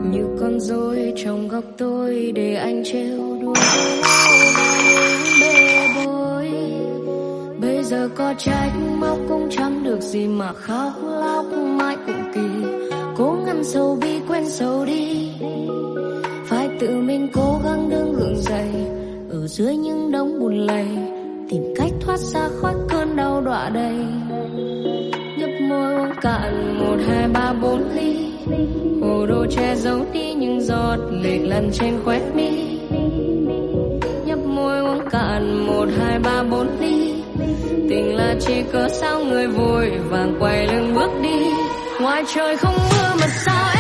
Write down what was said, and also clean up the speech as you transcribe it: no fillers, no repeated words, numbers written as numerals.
như con rối trong góc tôi để anh trêu đùa với nhau và những bê bối. Bây giờ có trách móc cũng chẳng được gì mà khóc lóc mãi cũng kỳ. Cố ngăn sầu bi quên sầu đi, phải tự mình cố gắng đứng gượng dậy ở dưới những đống bùn lầy, tìm cách thoát ra khỏi cơn đau đọa đầy. Nhấp môi uống cạn 1, 2, 3, 4 ly, hồ đồ che giấu đi những giọt lệ lăn trên khóe mi. Nhấp môi uống cạn 1, 2, 3, 4 ly, tình là chỉ cớ sao người vội vàng quay lưng bước đi. Ngoài trời không mưa mà sao